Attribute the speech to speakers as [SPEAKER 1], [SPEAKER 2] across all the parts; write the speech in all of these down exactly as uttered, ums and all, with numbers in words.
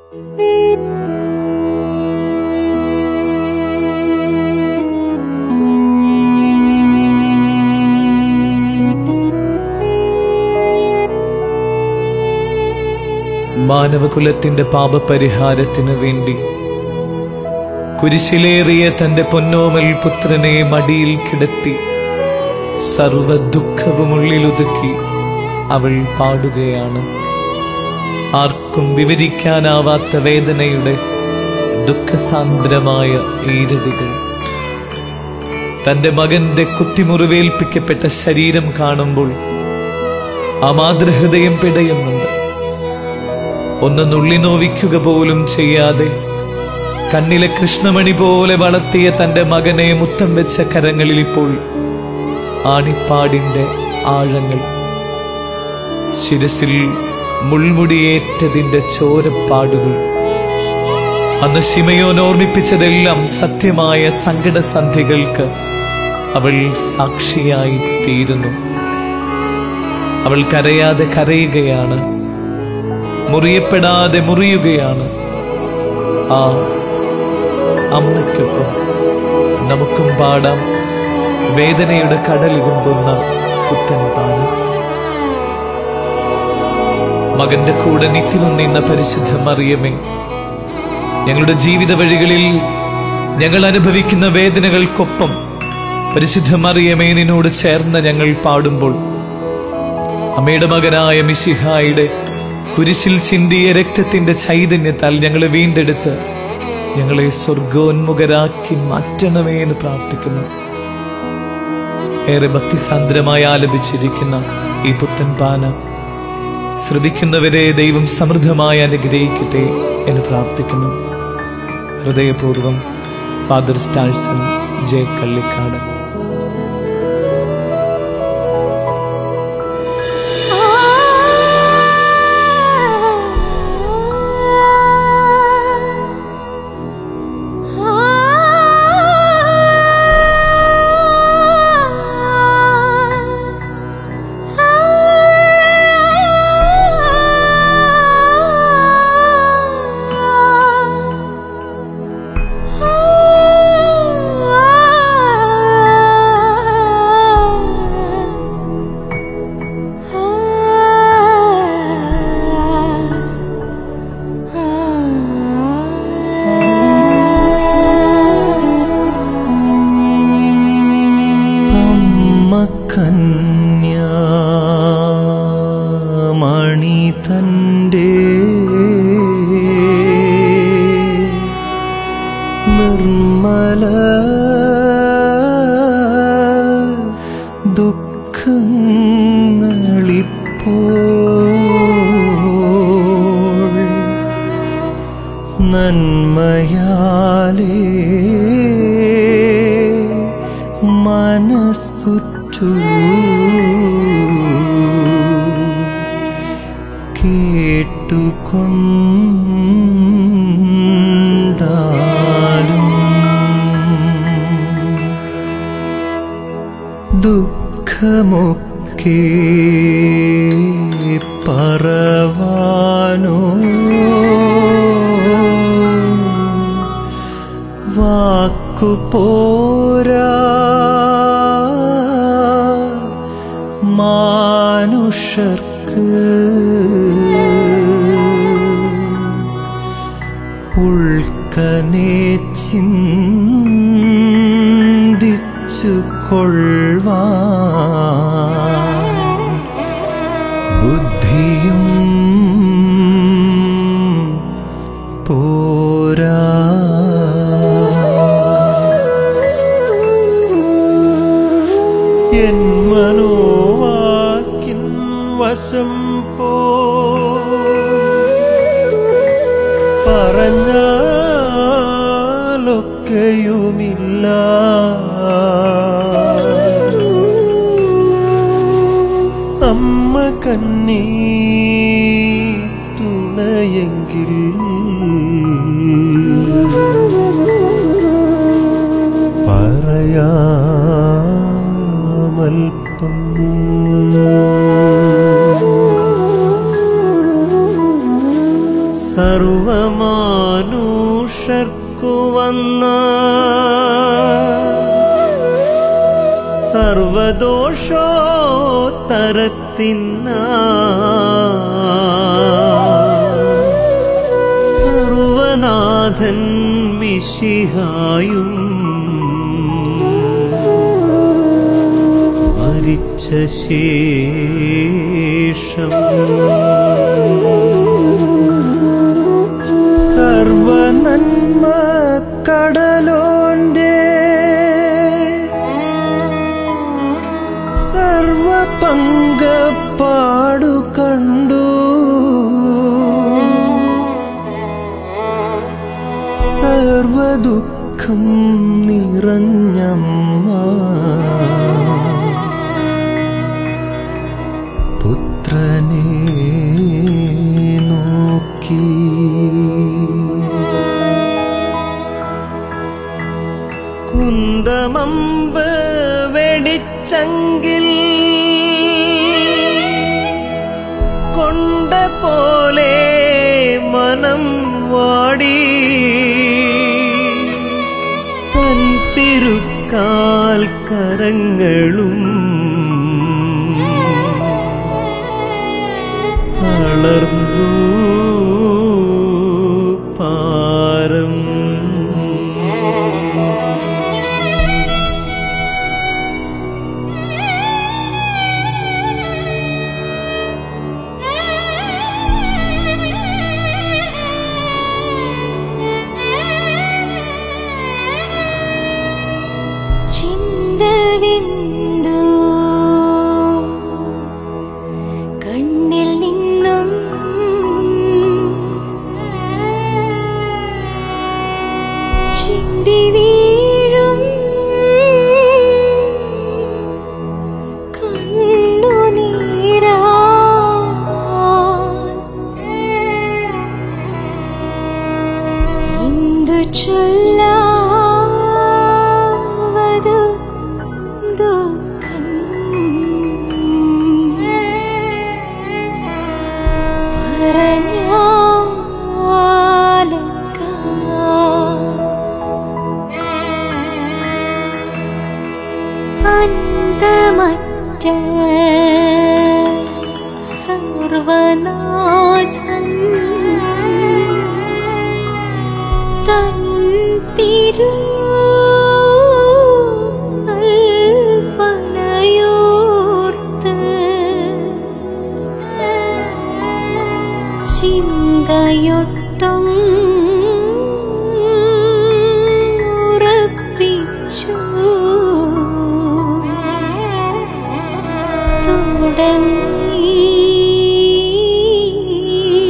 [SPEAKER 1] മാനവകുലത്തിന്റെ പാപപരിഹാരത്തിനു വേണ്ടി കുരിശിലേറിയ തന്റെ പൊന്നോമൽ പുത്രനെ മടിയിൽ കിടത്തി സർവ ദുഃഖവും ഉള്ളിലൊതുക്കി അവൾ പാടുകയാണ്. ആർക്കും വിവരിക്കാനാവാത്ത വേദനയുടെ ദുഃഖസാന്ദ്രമായ ഈരടികൾ. തന്റെ മകന്റെ കുത്തിമുറിവേൽപ്പിക്കപ്പെട്ട ശരീരം കാണുമ്പോൾ ആ മാതൃഹൃദയം പിടയുന്നുണ്ട്. ഒന്ന് നുള്ളി നോവിക്കുക പോലും ചെയ്യാതെ കണ്ണിലെ കൃഷ്ണമണി പോലെ വളർത്തിയ തന്റെ മകനെ മുത്തം വെച്ച കരങ്ങളിൽ ഇപ്പോൾ ആണിപ്പാടിന്റെ ആഴങ്ങൾ, ശിരസിൽ മുൾമുടിയേറ്റതിന്റെ ചോരപ്പാടുകൾ. അന്ന് ശിമയോൻ ഓർമ്മിപ്പിച്ചതെല്ലാം സത്യമായ സങ്കടസന്ധികൾക്ക് അവൾ സാക്ഷിയായി തീരുന്നു. അവൾ കരയാതെ കരയുകയാണ്, മുറിയപ്പെടാതെ മുറിയുകയാണ്. ആ അമ്മയ്ക്കൊപ്പം നമുക്കും പാടാം വേദനയുടെ കടലിരുമ്പുന്ന പുത്തൻ പാനം. മകന്റെ കൂടെ നിത്യവും നിന്ന പരിശുദ്ധ മറിയമേ, ഞങ്ങളുടെ ജീവിത വഴികളിൽ ഞങ്ങൾ അനുഭവിക്കുന്ന വേദനകൾക്കൊപ്പം പരിശുദ്ധ മറിയമേ നിന്നോട് ചേർന്ന് ഞങ്ങൾ പാടുമ്പോൾ അമ്മയുടെ മകനായ മിശിഹായുടെ കുരിശിൽ ചിന്തിയ രക്തത്തിന്റെ ചൈതന്യത്താൽ ഞങ്ങളെ വീണ്ടെടുത്ത് ഞങ്ങളെ സ്വർഗോന്മുഖരാക്കി മാറ്റണമേ എന്ന് പ്രാർത്ഥിക്കുന്നു. ഏറെ ഭക്തിസാന്ദ്രമായി ആലപിച്ചിരിക്കുന്ന ഈ പുത്തൻ പാന ശ്രവിക്കുന്നവരെ ദൈവം സമൃദ്ധമായി അനുഗ്രഹിക്കട്ടെ എന്ന് പ്രാർത്ഥിക്കുന്നു. ഹൃദയപൂർവം ഫാദർ സ്റ്റാഴ്സൺ ജെ കള്ളിക്കാട്.
[SPEAKER 2] മണി തന്റെ നിർമ്മല ദുഃഖങ്ങളിപ്പോൾ നന്മയാലേ മനസ്സുറ്റു കേട്ടുകൊണ്ടാലും ദുഃഖമൊക്കെ പറവാനോ വാക്കുപോരാ മാനുഷർക്ക് ഉൾക്കനെ ചിന്തിച്ചു കൊള്ളുവാൻ ബുദ്ധിയും പോരാ. എൻ മനോവാക്കിൻ വശം പോ പറഞ്ഞാലൊക്കെയുമില്ല അമ്മ കന്നീ തുണയെങ്കിൽ പറയാമൽപ്പം. സർവമാ വന്ന സർവദോഷോത്തരത്തിന്ന സർവനാഥൻ മിശിഹായും മരിച്ച ശേഷം സർവനന്മ കടലോന്റെ സർവപങ്കപ്പാടു കണ്ടു സർവദുഃഖം നിറഞ്ഞമ്മ പുത്രനെ നോക്കി. കുന്തമമ്പ് വെടിച്ചെങ്കിൽ കൊണ്ട പോലെ മനം വാടി തൻ തിരുക്കാൽ കരങ്ങളും തളർന്നു പാരം.
[SPEAKER 3] ചിന്തവിന്ദു കണ്ണിൽ നിന്നും ചിന്തി വീഴും കണ്ണുനീരാ എന്തു ചൊല്ലാ അന്തമറ്റ സർവനാഥൻ തൻ തിരു കൽപ്പനയോർത്ത് ചിന്തയൊട്ടും ഉറപ്പിച്ചു തുടങ്ങി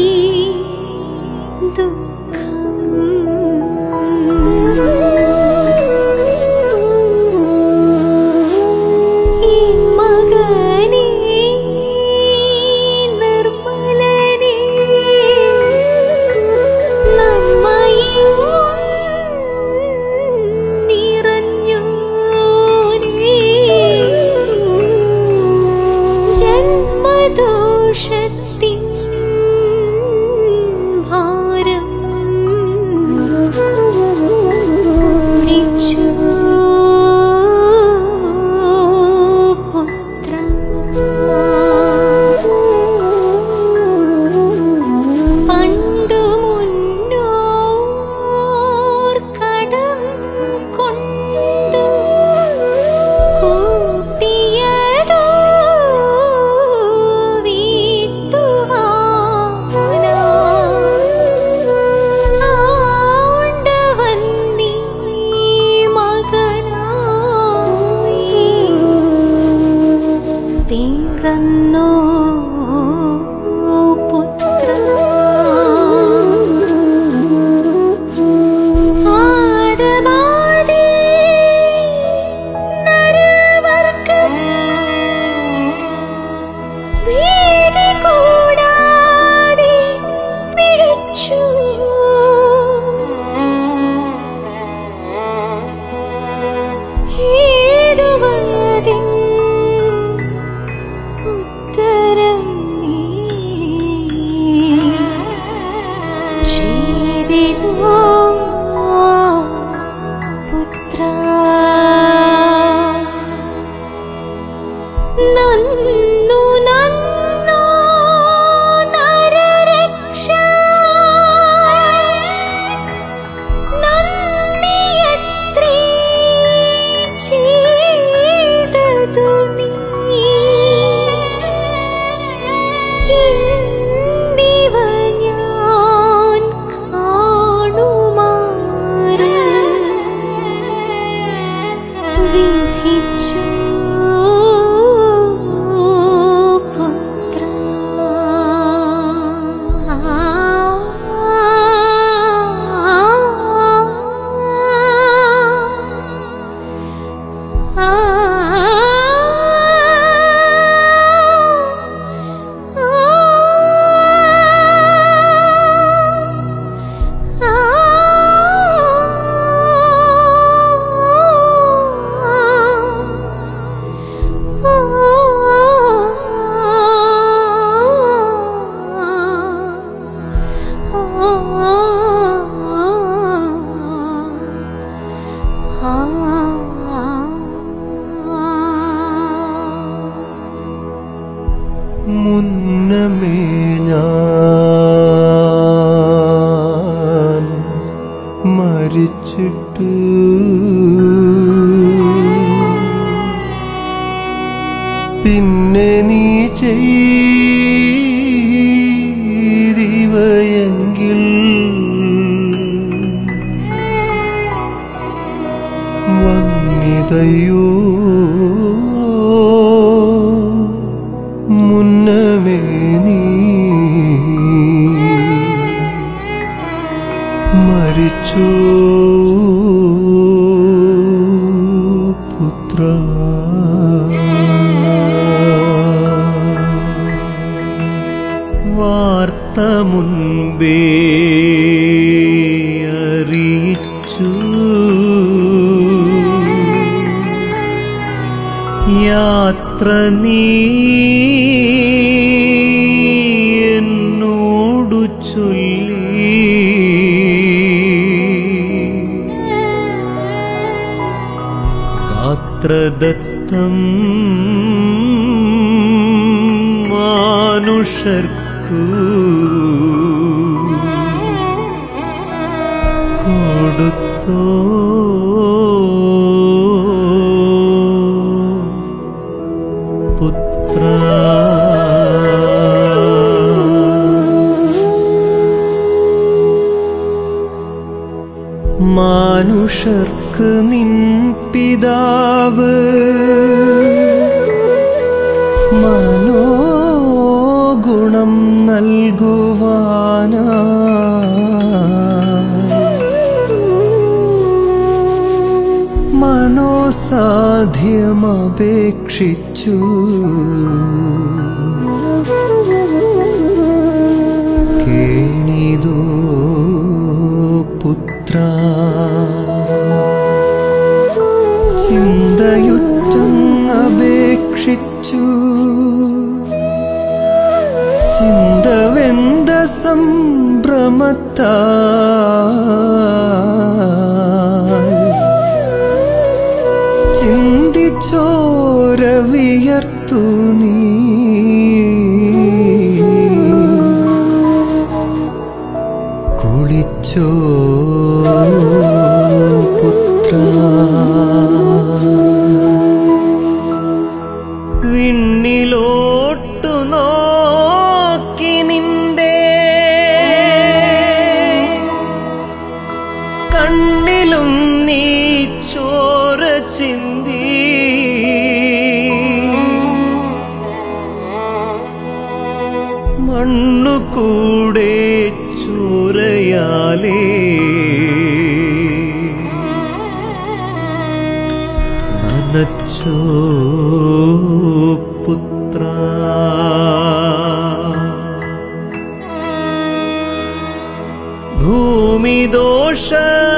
[SPEAKER 2] മുന്നമേ ഞാൻ മരിച്ചിട്ട് പിന്നെ നീ ചെയ്തിവയെങ്കിൽ വന്നിതയോ മുന്നമേ നീ മരിച്ചോ പുത്ര. വാർത്ത മുൻപേ അറിയിച്ചു യാത്ര നീ എന്നോടു ചൊല്ലി ഗാത്രദത്തം മാനുഷർക്കു കൊടുത്തോ പുത്ര. മാനുഷർക്ക് നിൻ പിതാവ് മനോഗുണം നൽകുവാനാ മനോസാധ്യമപേക്ഷിച്ചു കേണിതോ പുത്ര. ചിന്തയുറ്റങ്ങപേക്ഷിച്ചു ചിന്തവെന്ത സംഭ്രമത്താൽ ചിന്തിച്ചോര വിയർത്തു നീ കുളിച്ചോ പുത്ര. വിണ്ണിലോട്ടു നോക്കി നിന്റെ കണ്ണിലും നീ ചോര ചിന്തി മണ്ണുകൂടെ ചോരയാലേ നനച്ചോ പുത്ര. ഭൂമിദോഷ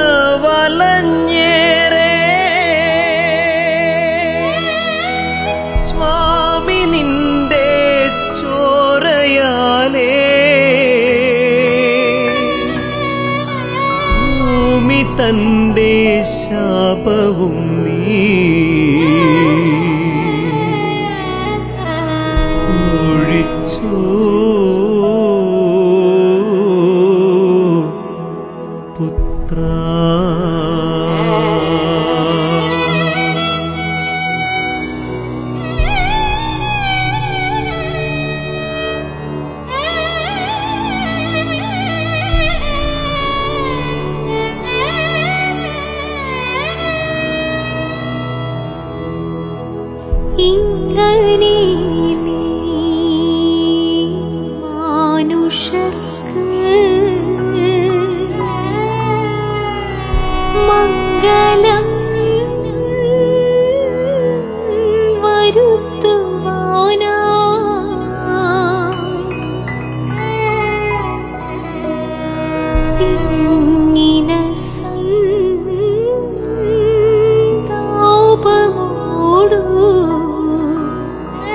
[SPEAKER 2] വലഞ്ഞേറെ സ്വാമി നിന്റെ ചോരയാലേ ഭൂമി തന്റെ ശാപവും നീ ഒഴിച്ചോ പുത്ര.
[SPEAKER 3] ഇങ്ങനെ നീ മാനുഷർക്ക് മംഗളം വരുത്തുവാനാ തിങ്ങിന സന്താപമോടു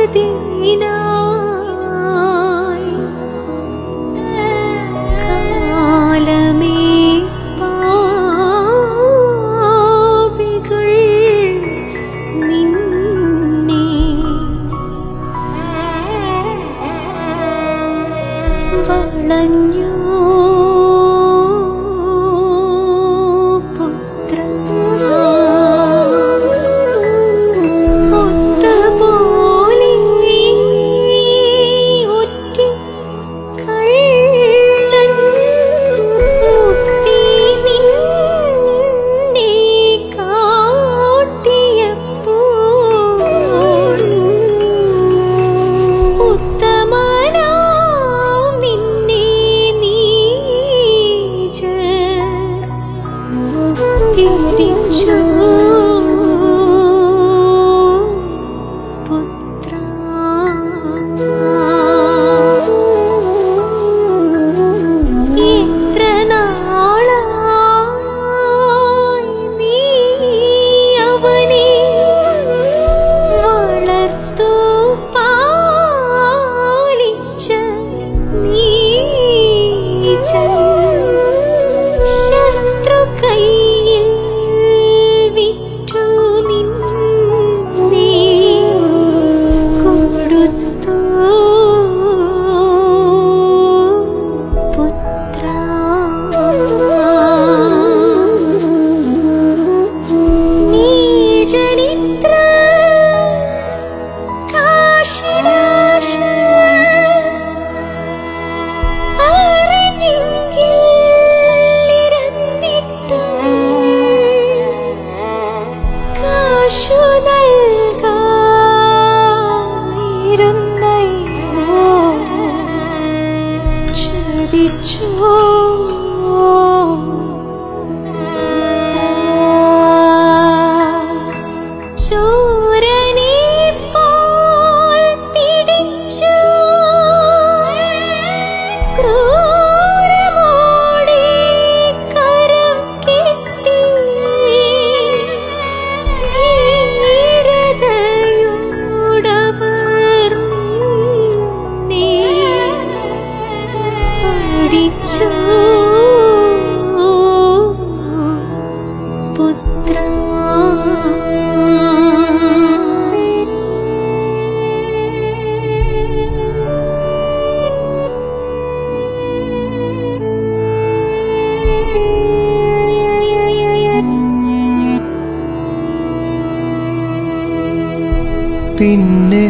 [SPEAKER 2] പിന്നെ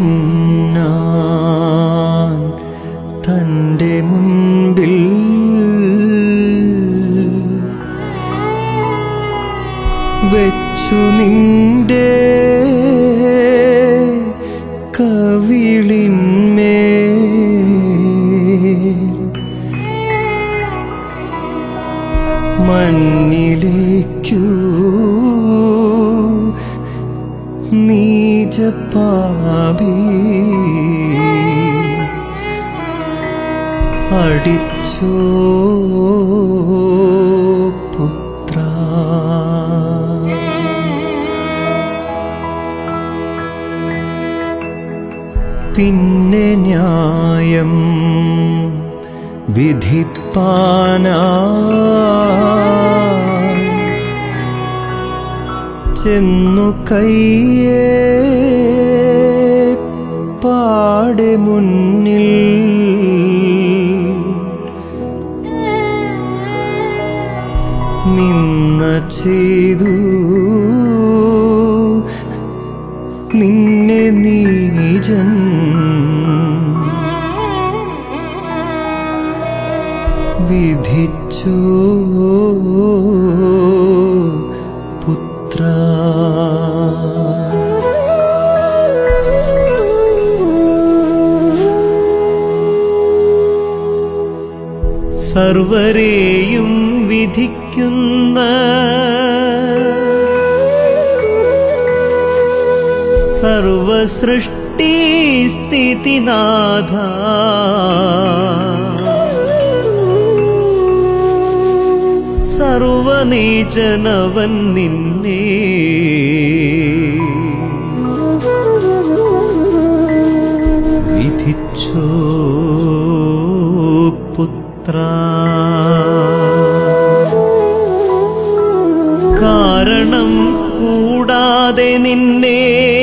[SPEAKER 2] ഹന്നാൻ തന്റെ മുൻപിൽ വെച്ചു നിന്റെ കവിളിന്മേൽ മണ്ണിലേക്കു നീചപാപി അടിച്ചോ പുത്ര. പിന്നെ ന്യായം വിധിപ്പാനായി ചെന്നു കയ്യേ പാടെ മുന്നിൽ നിന്ന ചെയ്തു നിന്നെ നീചൻ വിധിച്ചു പുത്ര. സർവരെയും വിധിക്കുന്ന സർവസൃഷ്ടി സ്ഥിതിനാഥ, സർവനീചനവൻ നിന്നെ വിധിച്ചോ പുത്ര. കാരണം കൂടാതെ നിന്നെ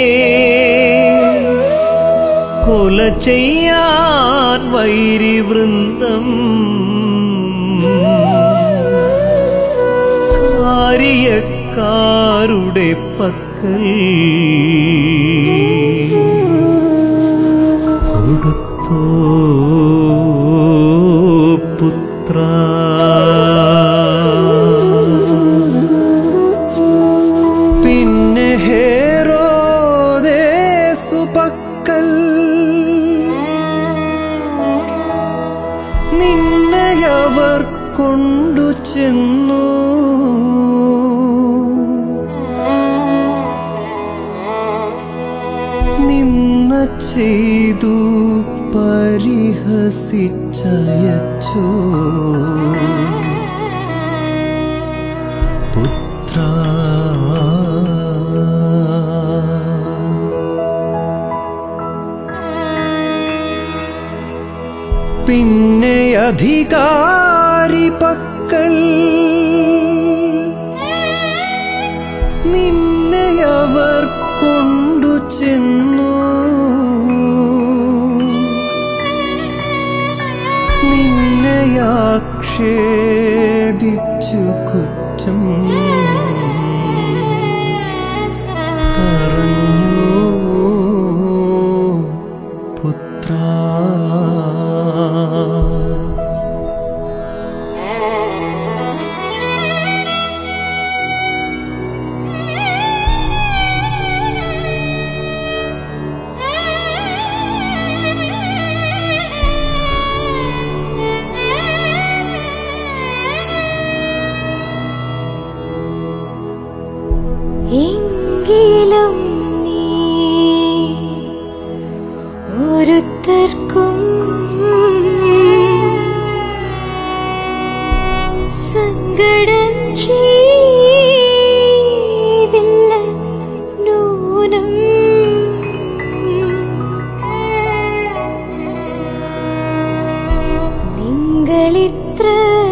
[SPEAKER 2] കൊല ചെയ്യാൻ വൈരിവൃന്ദം കാര്യക്കാരുടെ പക്കൽ കൊടുത്തോ പുത്ര. പിന്നെ ഹേരോദേസു പക്കൽ നിന്നെയവർ കൊണ്ടു ചെന്നു. നിന്ന ചെയ്തു പരിഹസിച്ചയച്ചോ പുത്ര. പിന്നെ അധികാരി പക്കൽ നിന്നെയവർ കൊണ്ടു ചെന്നു. നിന്നെയാക്ഷേപിച്ചു കുറ്റം പറഞ്ഞു പുത്ര.
[SPEAKER 3] എങ്കിലും നീ ഒരുത്തർക്കും സങ്കടം ചെയ്തില്ല നൂനം. നിങ്ങളിത്ര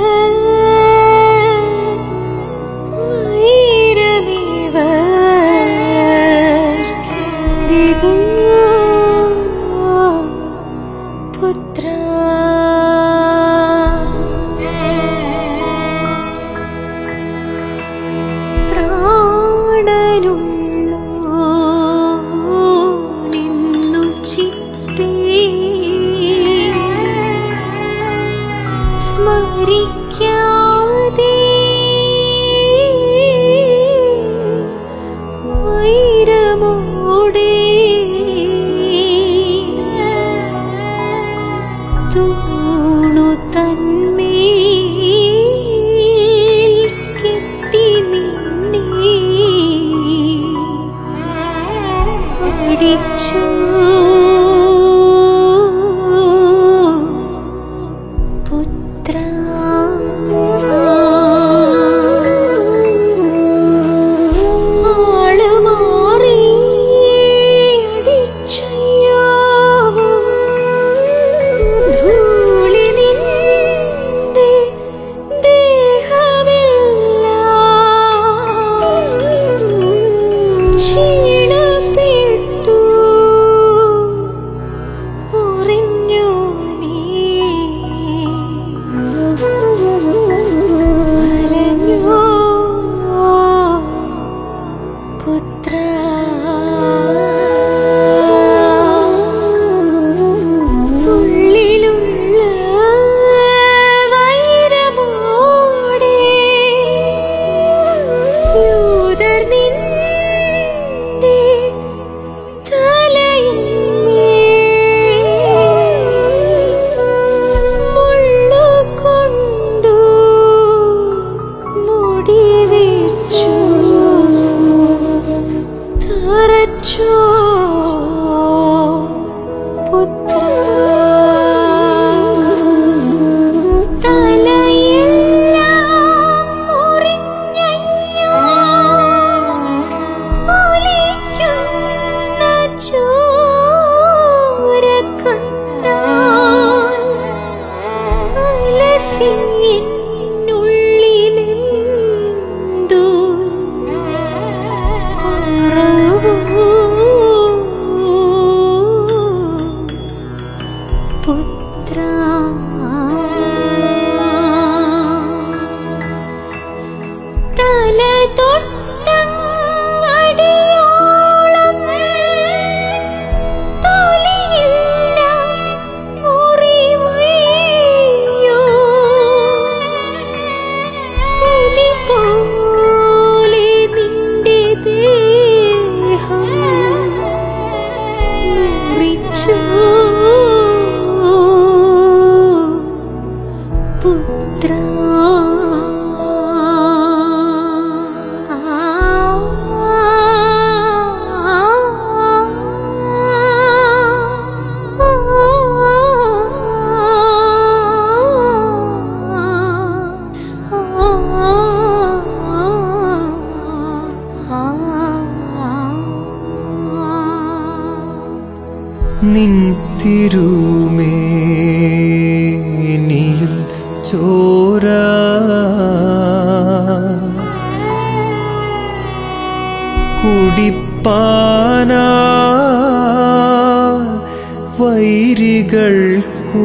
[SPEAKER 3] പുത്ര. പ്രാണനുള്ളോ നിന്നു ചിത്തേ സ്മരിക്കാതെ വൈരമോടെ തൂണു തന്മേൽ കെട്ടി നിന്നെ അടിച്ചു പുത്ര. ആളുമാറി അടിച്ചയ്യോ ധൂളി നിന്റെ ദേഹമെല്ലാം ക്ഷീണപ്പെട്ടു. മുറിച്ചു പുത്ര
[SPEAKER 2] നിൻ തിരുമേനിയിൽ ചോര കുടിപ്പാനാ വൈരികൾക്കൂ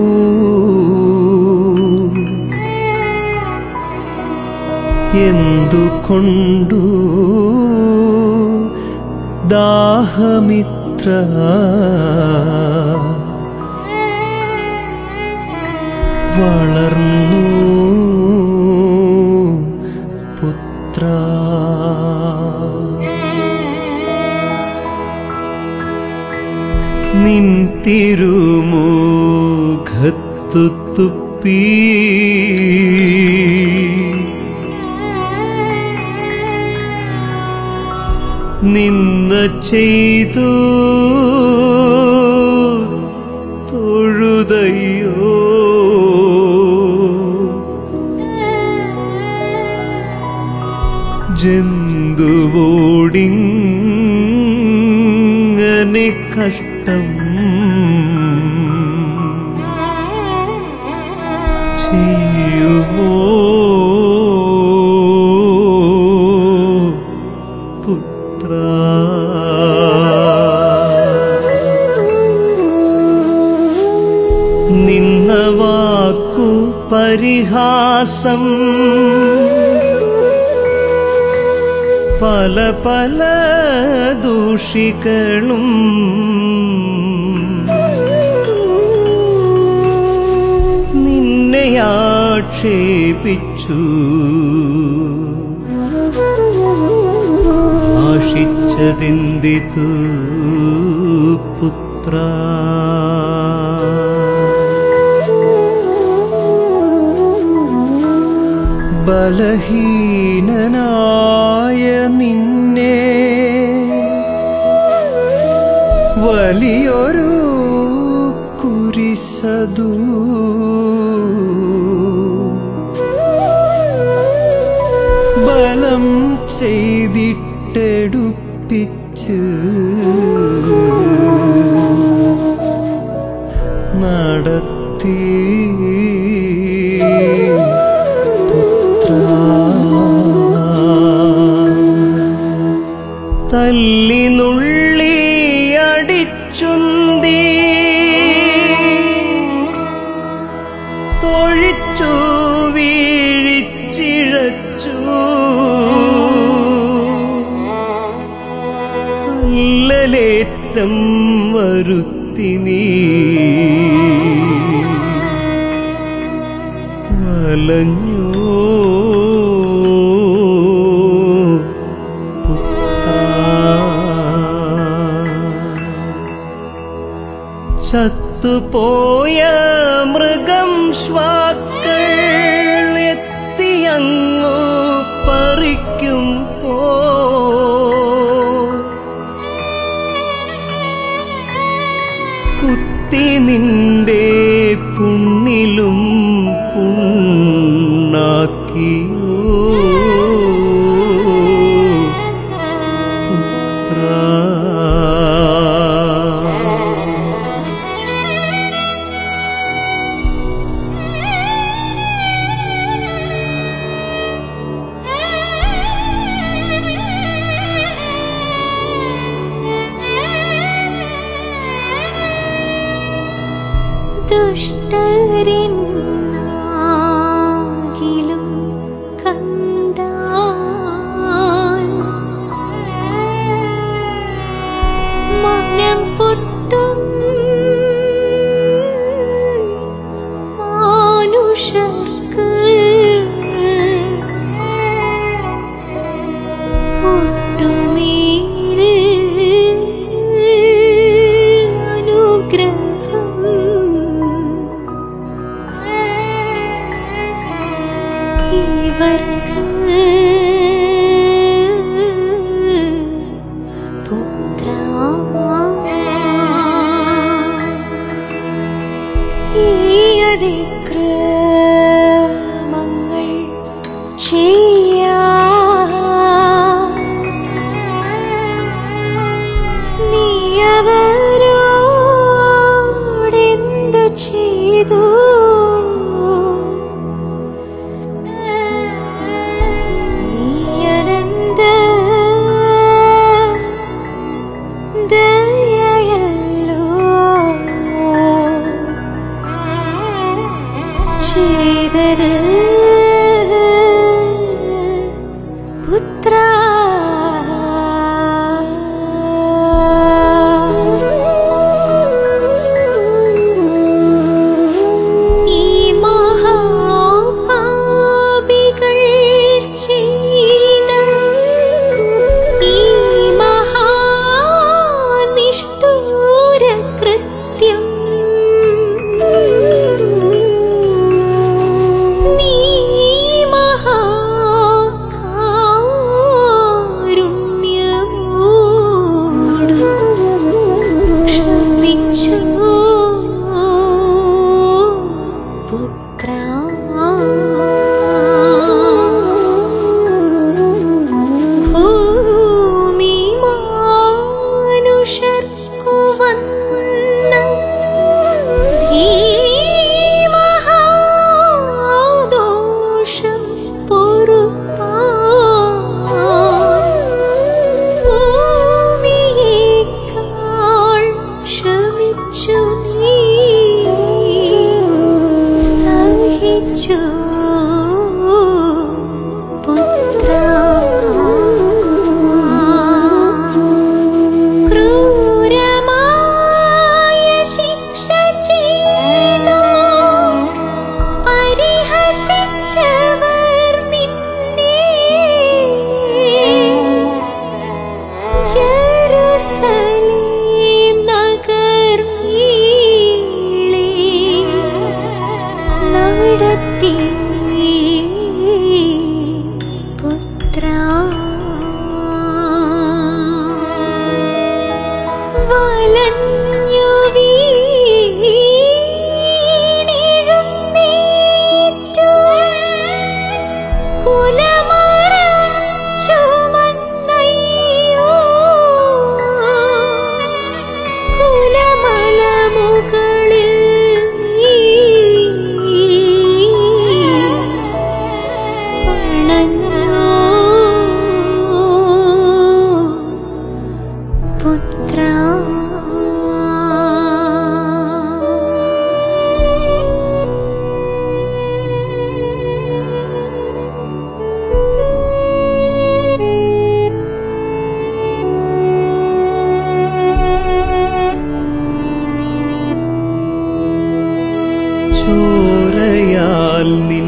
[SPEAKER 2] എന്തുകൊണ്ടു ദാഹമിത്ര വളർന്നു പുത്ര നിൻ തിരുമുഖത്തു തുപ്പി നിന്ന ചെയ്തു തൊഴുതയ്യോ ജന്തുവോടിങ്ങനെ കഷ്ടം ചെയ്യുമോ പുത്ര നിന്ന വാക്കു പരിഹാസം പല പല ദൂഷികളും നിന്നെ ആക്ഷേപിച്ചു ആശിച്ചതെന്തിതു പുത്ര ബലഹീനനായ നിന്നെ വലിയൊരു കുരിശതു ബലം ചെയ്തിട്ടെടുപ്പിച്ച് നടത്തി തല്ലി നുള്ളി അടിച്ചുന്തി തൊഴിച്ചു വീഴിച്ചിഴച്ചു അല്ലലേറ്റം വരുത്തി നീ വലഞ്ഞു ചത്തുപോയ മൃഗം ശ്വാക്കൾ എത്തിയങ്ങു പറിക്കുമ്പോ കുത്തി നിന്റെ പുണ്ണിലും പുണ്ണാക്കിയോ പുത്ര
[SPEAKER 3] ദുഷ്ടരെന്നാകിലും കണ്ടാൽ മനം പൊട്ടും മാനുഷർക്ക് ഒട്ടുമേൽ അനു അതിക്രമങ്ങൾ ചെയ്യാ നീ അവരോടെന്തു ചെയ്തു നീ അനന്ത ദയയല്ലോ ചെയ്തത് പുത്രാ. ഈ മഹാപാപികൾ ചെയ്ത ഈ മഹാനിഷ്ഠൂര കൃത്യം നീ മഹാകാരുണ്യമോടു ക്ഷമിച്ചു പുത്രാ. ഭൂമി മാനുഷർക്കു വന്ന ഭീമഹാദോഷം പൊറുപ്പാൻ ഭൂമിയേക്കാൾ ക്ഷമിച്ചു നീ സഹിച്ചു പുത്രാ. ക്രൂരമായ ശിക്ഷ ചെയ്തു പരിഹസിച്ചവർ നിന്നെ ജെറുസലേം നഗർമീളെ നടത്തി പുത്രാ. വലഞ്ഞു വീണെഴുന്നേറ്റു കുലമരം ചുമന്നയ്യോ കുലമലമുകളിൽ നീ പണഞ്ഞോ പുത്രാ.
[SPEAKER 2] ചോരയാൽ നിൻ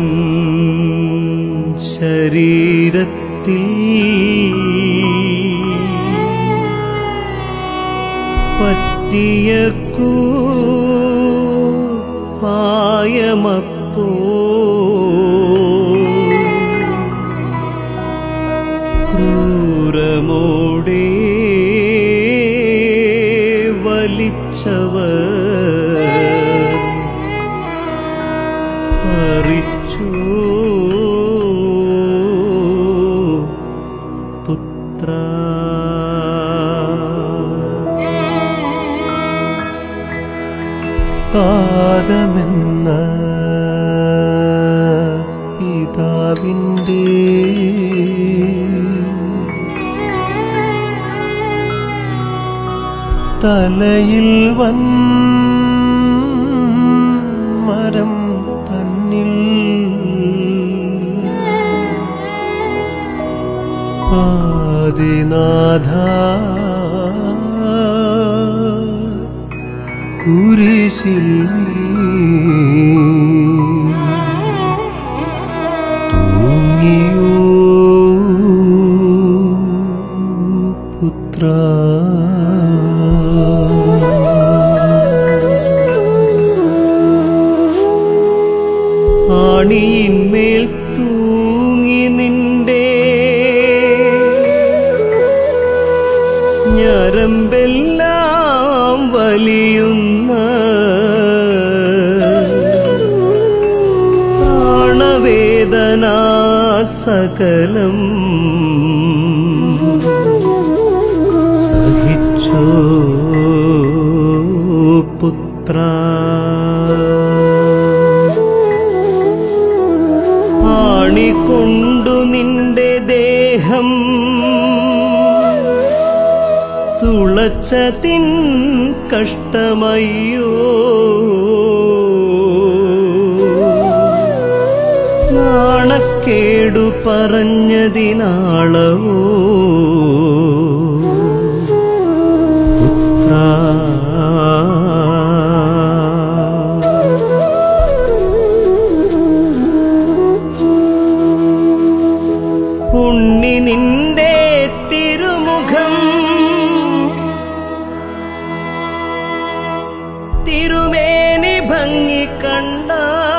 [SPEAKER 2] ശരീരത്തിൽ പറ്റിയ പായമപ്പോ ക്രൂരമോടെ വലിച്ചവർ പറിച്ചു പുത്രാ. പാദമെന്ന പിതാവിൻ്റെ തലയിൽ വൻ മരം തന്നിൽ ആദിനാഥ കുരിശിൽ തൂങ്ങിയോ പുത്രാ. ആണിയിന്മേൽ തൂങ്ങി നിന്റെ ഞരമ്പെല്ലാം വലിയുന്ന സകലം സഹിച്ചോ പുത്ര. ആണികൊണ്ടു നിന്റെ ദേഹം തുളച്ചതിൻ കഷ്ടമയ്യോ. നാണക്കേടു പറഞ്ഞതിനാളവോ പുത്ര. ഉണ്ണി നിന്റെ തിരുമുഖം തിരുമേനി ഭംഗി കണ്ട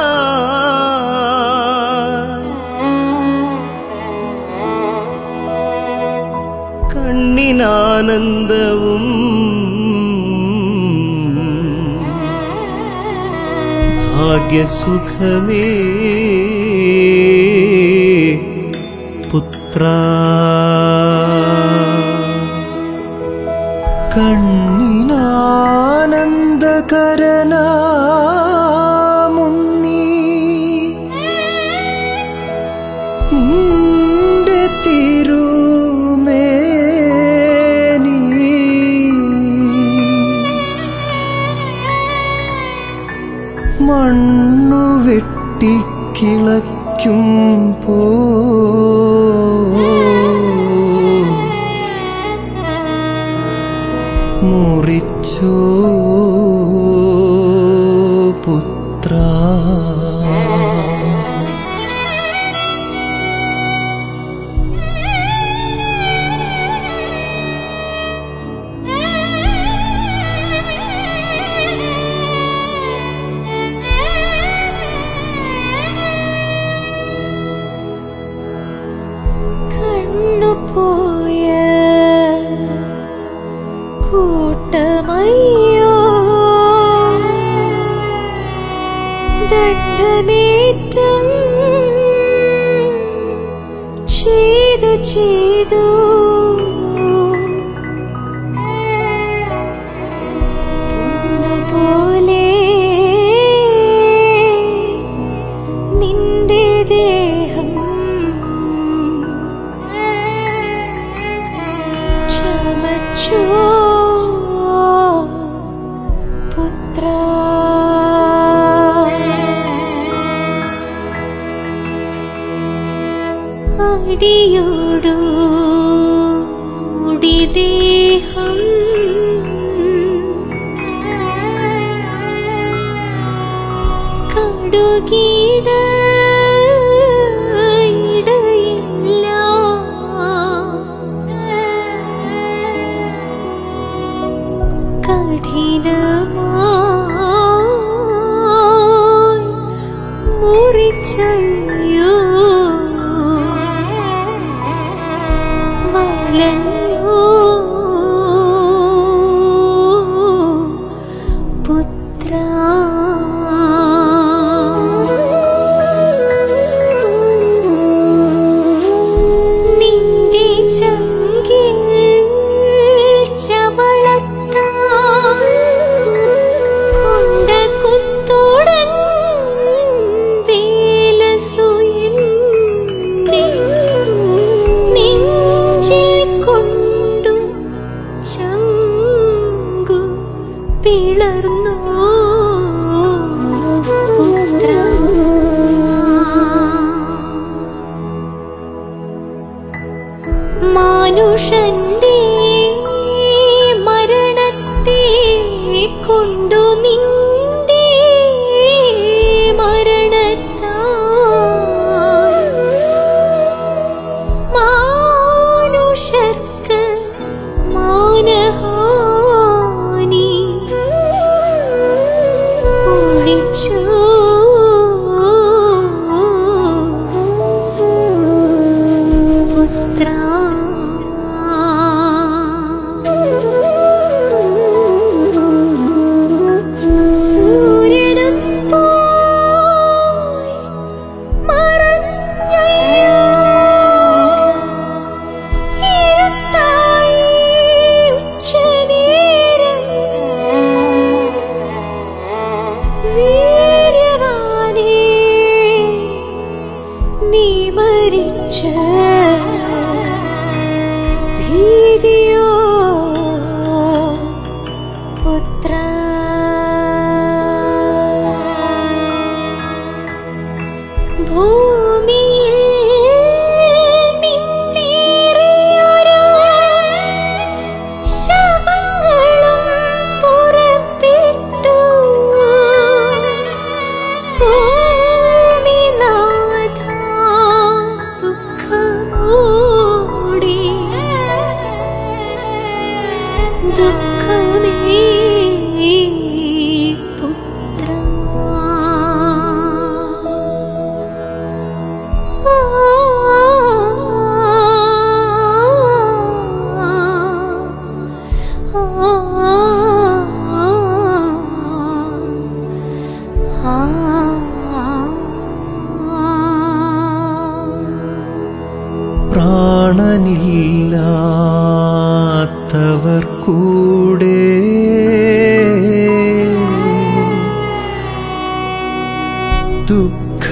[SPEAKER 2] കണ്ണിനാനന്ദവും ഭാഗ്യസുഖമേ പുത്ര. കണ്ണിനാനന്ദകരനാമുണ്ണി നിന്റെ തിരുമേനി മണ്ണു വെട്ടിക്കിളയ്ക്കും പോ മുറിച്ചോ പുത്ര.
[SPEAKER 3] കണ്ണുപോയ കൂട്ടമയ്യോ ദണ്ഡമേറ്റം ചെയ്തു ചെയ്തു പോലെ നിന്റെ ദേഹം ചമച്ചോ പുത്ര. അടിയോടു മുടി ദേഹം കടുകിട ഇടയില്ല കഠിനമായി മുറിച്ചയ്യോ വലഞ്ഞോ പുത്ര. നിന്റെ ചങ്കിൽ ചവളത്താൽ കൊണ്ട കുത്തോടൻ വേലസുയന്റെ നെഞ്ചിൽ കൊണ്ടു ചങ്കു പിളർന്നു പുത്ര. മാനുഷന്റെ മരണത്തെ കൊണ്ടു നിന്റെ മരണത്താൽ മാനുഷർക്ക് മാനഹാനി ഒഴിച്ചു പുത്ര.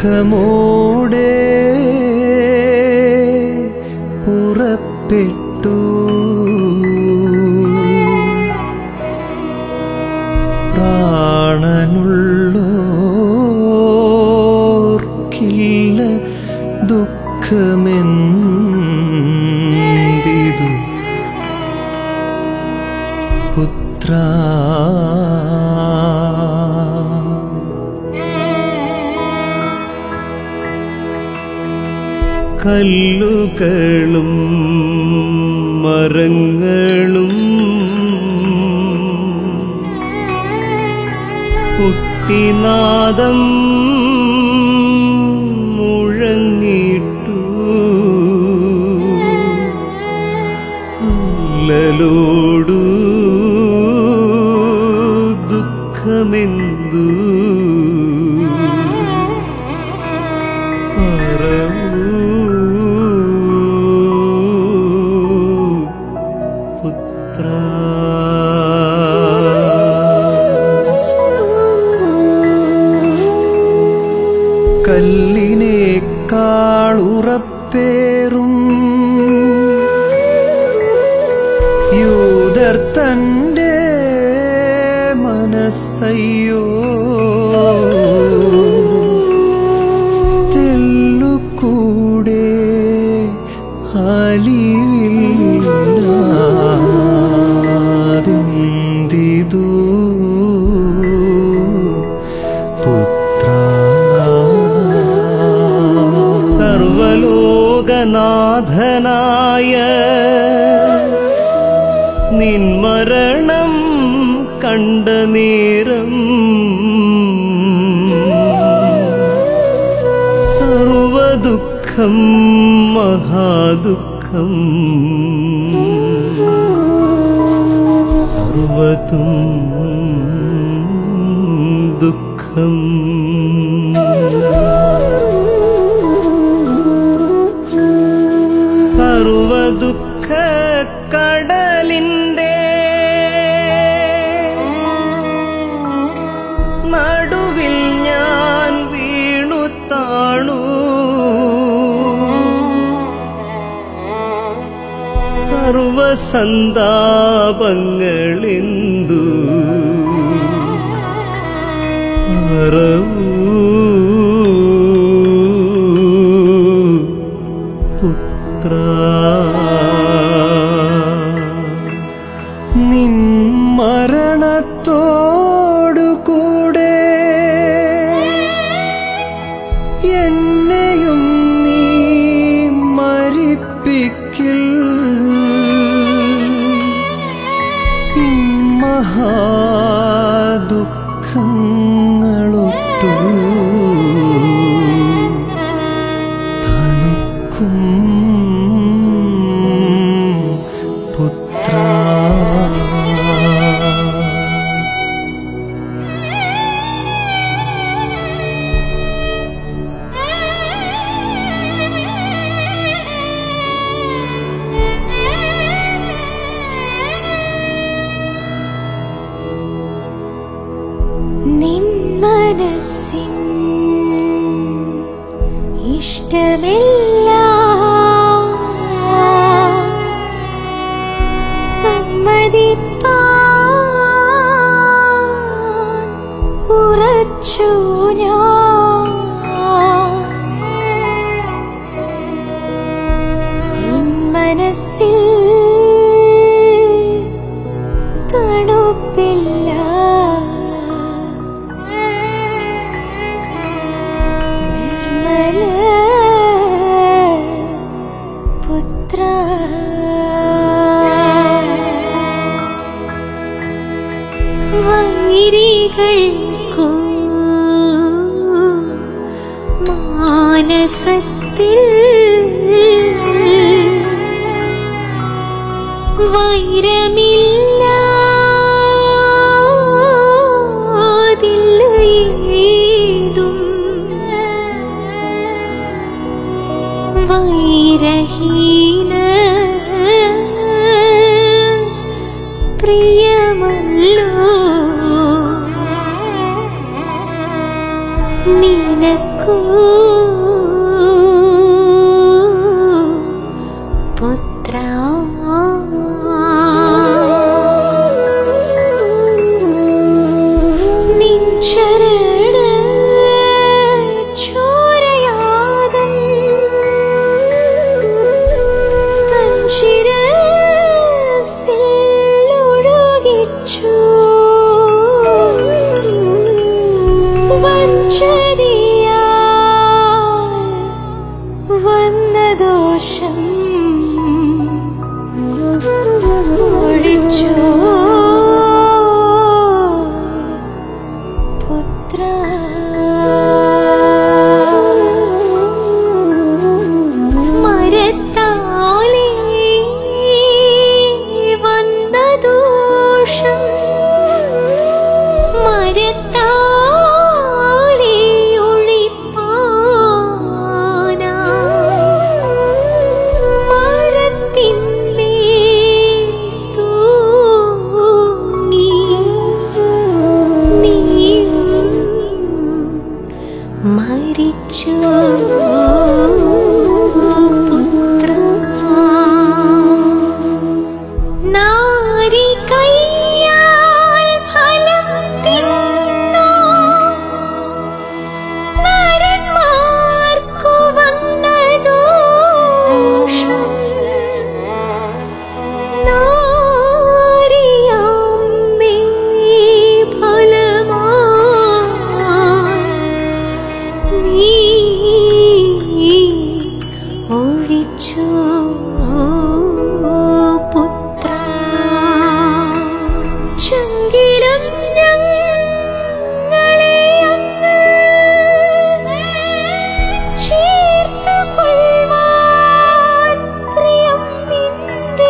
[SPEAKER 2] ദുഃഖമോടെ പുറപ്പെട്ടു. പ്രാണനുള്ളോർക്കില്ല ദുഃഖമെന്തിതു പുത്ര. കല്ലുകളും മരങ്ങളും കുട്ടിനാദം മുഴങ്ങിട്ടു. അല്ലലോടു ദുഃഖമെന്തു പറവൂ പുത്ര. കല്ലിനേക്കാളുറപ്പേറും യൂദർ തന്റെ മനസ്സയ്യോ തെല്ലുകൂടെ അലിവില്ലാതെന്തിതു പുത്ര. സർവലോകനാഥനായ നിൻമരണം കണ്ട നേരം സർവദുഃഖം മഹാദുഃഖം സർവതും ദുഃഖം. സർവദുഃഖ കടലിന്റെ നടുവിൽ ഞാൻ വീണു താണു. സർവസന്താപങ്ങളെന്തു പറവൂ പുത്ര. നിൻ മരണത്തോടുകൂടെ എന്നെയും നീ മരിപ്പിക്കിൽ. മഹാദുഃഖങ്ങളൊട്ടു തണുക്കും പുത്ര.
[SPEAKER 3] നിൻ മനസ്സിൻ ഇഷ്ടമെല്ലാം സമ്മതിപ്പാൻ ഉറച്ചു ഞാൻ. നിൻ മനസ്സിൽ തണുപ്പില്ല. നിർമ്മല പുത്ര. വൈരികൾക്കു മാനസത്തിൽ വൈരമില്ലാതില്ലേതും വൈരഹീന പ്രിയമല്ലോ നിനക്കു കൂ പുത്ര നിൻ ശരണ ചോരയാദം തൻ ശിരസിൽ ഒഴുകിച്ചു വഞ്ചതിയാൽ വന്ന ദോഷം ഒഴിച്ചു പുത്ര മരത്താലേ വന്ന ദോഷം മരത്താലേ ഒഴിപ്പാനാ മരത്തിന്മേൽ തൂങ്ങി നീയും മരിച്ചു പുത്ര നാരി കയ്യാൽ ഫലം തിന്നു നരന്മാർക്കു വന്ന ദോഷം നാരിയമ്മേ ഫലമായി നീ ഒഴിച്ചു പുത്ര ചങ്കിലും ഞങ്ങളെ അങ്ങ് ചേർത്തു കൊള്ളുവാൻ പ്രിയം നിന്റെ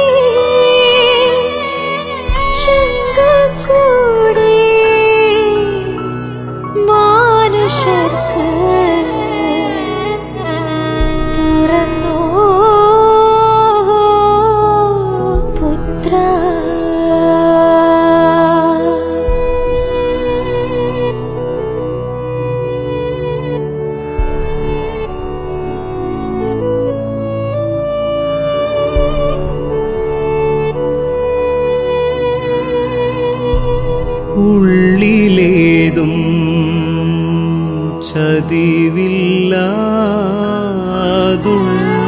[SPEAKER 3] ചങ്കക്കൂടെ മാനുഷർക്ക് തുറന്നോ പുത്ര
[SPEAKER 2] ഉള്ളിലേതും ചതിവില്ലാതുള്ള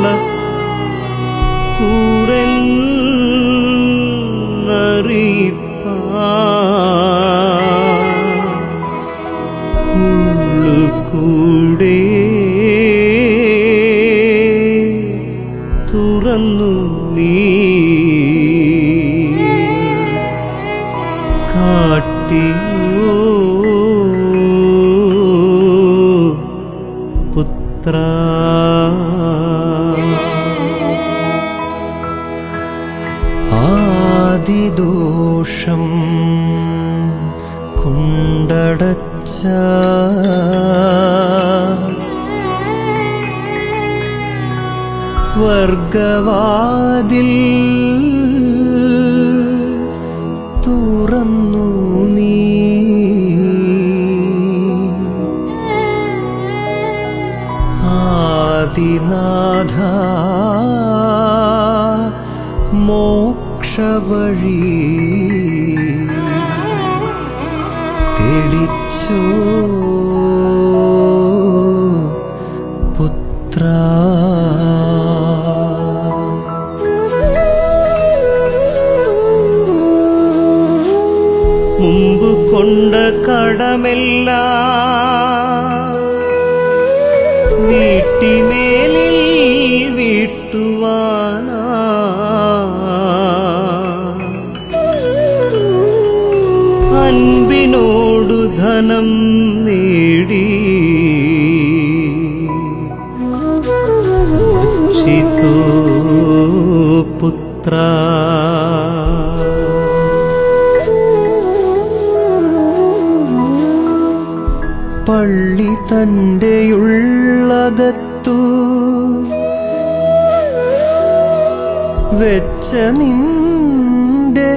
[SPEAKER 2] കൂറന്നറിയിപ്പാൻ ഉള്ളുകൂടെ തുറന്നു നീ കാട്ടിയോ പുത്ര ആദിദോഷം കൊണ്ടടച്ച സ്വർഗവാതിൽ തുറന്നു നീ ആദിനാഥ മോക്ഷവഴി തെളിച്ചോ പുത്ര മുമ്പ് കൊണ്ട കടമെല്ലാം വീട്ടിമേലിൽ വീട്ടുവാനാ അൻപിനോടു ധനം നേടി വച്ചിതോ പുത്ര പള്ളി തന്റെയുള്ളകത്തു വെച്ച നിന്റെ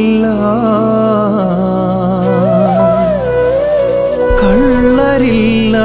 [SPEAKER 2] ധനമെല്ലാം കള്ളരില്ല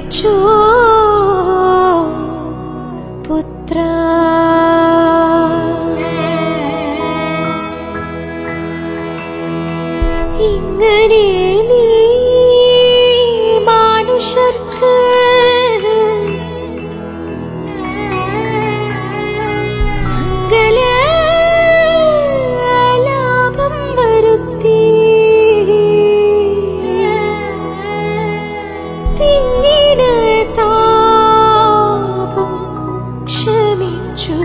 [SPEAKER 3] മരിച്ചോ പുത്ര. ഇങ്ങനെ നീ മനുഷ്യർക്ക് ലാഭം വരുത്തി തിങ്ങിന താപം ക്ഷമിച്ചു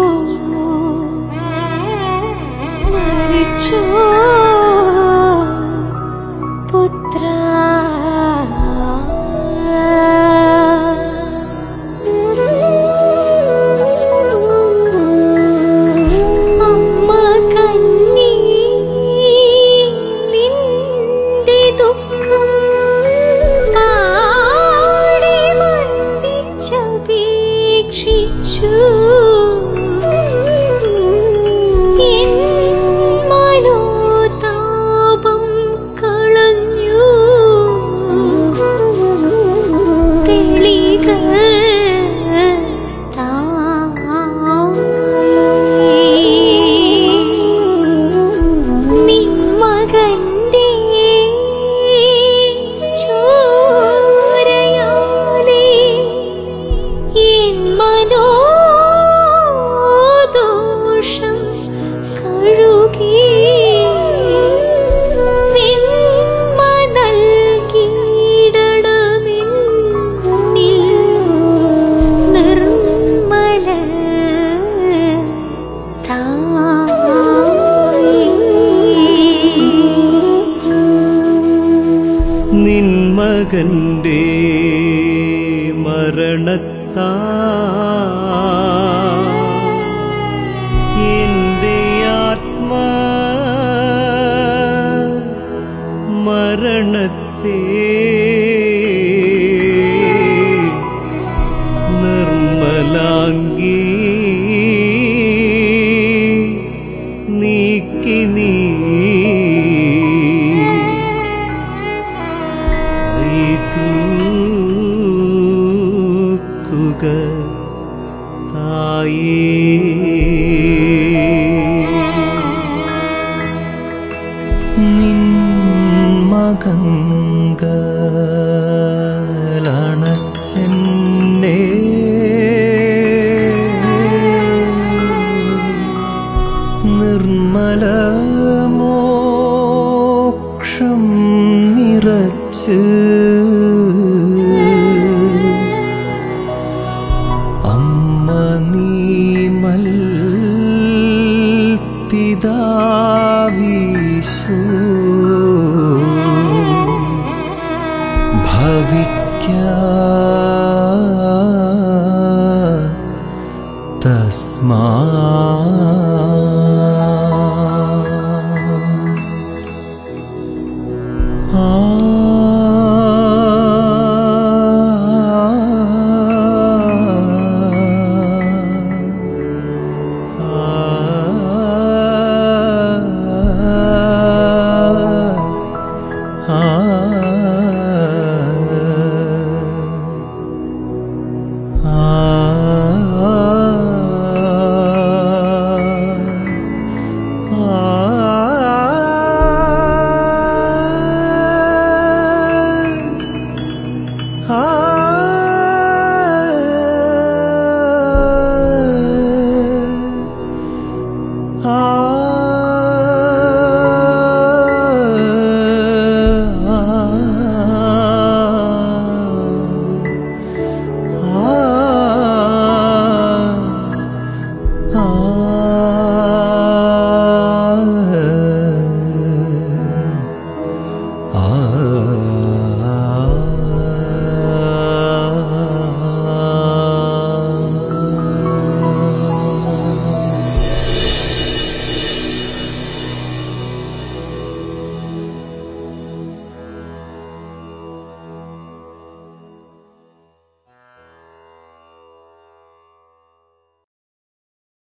[SPEAKER 3] മരിച്ചു പുത്ര. അമ്മ കന്നി നിന്റെ ദുഃഖം പാടി മൻപിച്ചപേക്ഷിച്ചു. എൻ മനോതാപം കളഞ്ഞു തെളിക നിൻ മകന്റെ ചോരയാലേ എൻ മനോദോഷം കഴുകി വെണ്മ നൽകിയിടണമെന്നിൽ നിർമ്മല
[SPEAKER 2] നിൻ മകന്റെ മരണത്താ എന്റെ ആത്മാ മരണത്തെ നിർമ്മലാംഗി നീക്കി നീ തൂക്കുക തായേ.